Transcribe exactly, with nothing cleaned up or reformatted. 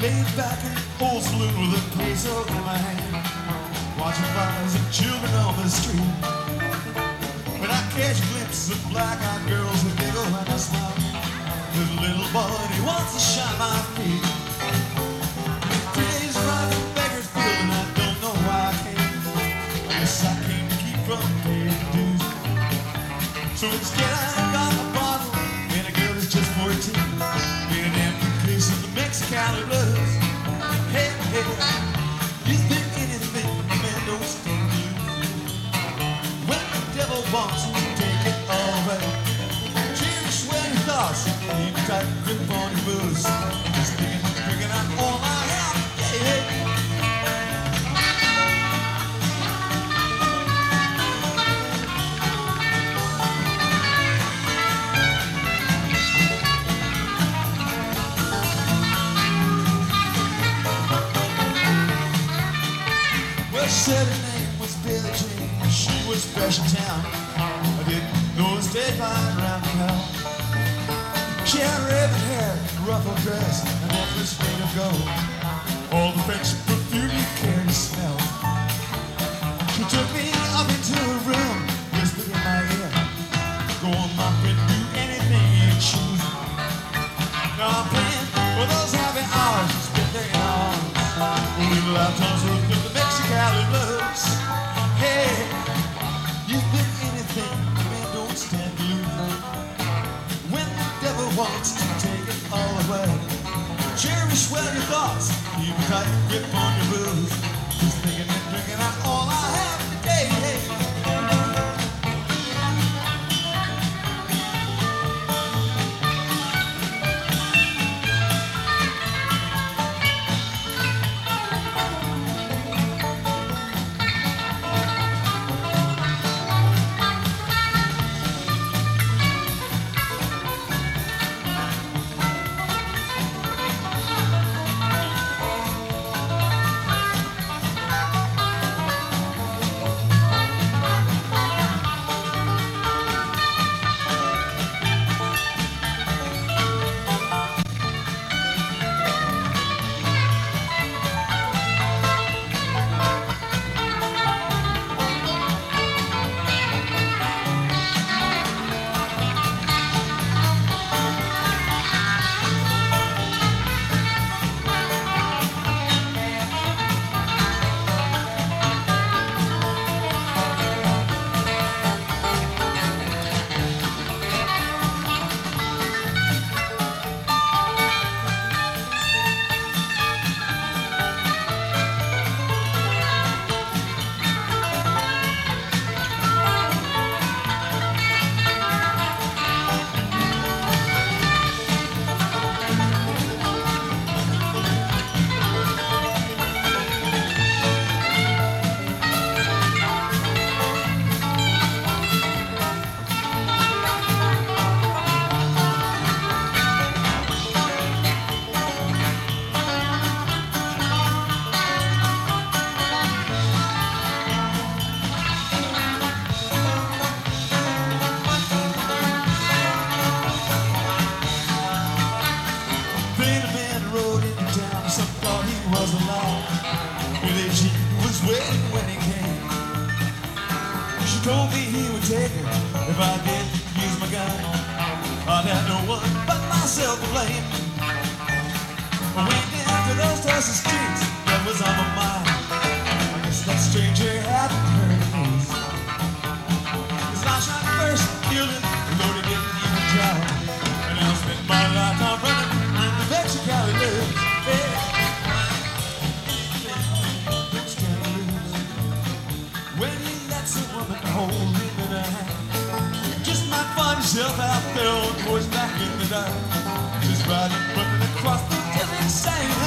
Laid back in an old saloon with a peso in my hand, watching fathers and children on the street. When I catch glimpses of black-eyed girls who giggle and I smile, with a little boy he wants to shine my feet. Today's driving beggar's field and I don't know why I came. I guess I came to keep from paying dues. So instead I got a bottle and a girl that's just fourteen, in an empty case of the Mexicali blues. Hey, hey, you think anything, man, don't stand you. When the devil wants to take it all away, cherish where your thoughts, keep a tight grip on your booze. Just thinking, drinking out all I have, hey, hey. She said her name was Billie Jean. She was fresh in town. I didn't know the state line around the town. She had raven hair, ruffled dress, and necklace made of gold. All the French perfume you care to smell. She took me up into her room, whispered in my ear, "Go on, my friend, do anything you choose." Now I'm praying for those happy hours you spent there in our arms. Only lifetimes worth of the Mexicali blues. Hey, you've been anything, man, don't stand to lose. When the devil wants to take it all away, cherish well your thoughts, keep a tight grip on your booze. Just thinking and drinking out all I have today. Hey. Told me he would take her if I didn't use my gun. I'd have no one but myself to blame. I went into those dusty streets, that was on my mind. I guess that stranger hadn't heard of me. His life shot first, killed him, Lord, he didn't even try. And I spent my lifetime running in the Mexicali blues. Yeah. When he lets a woman hold him in her hand, just might find yourself out there on horseback in the dark, just riding, running across the desert sand.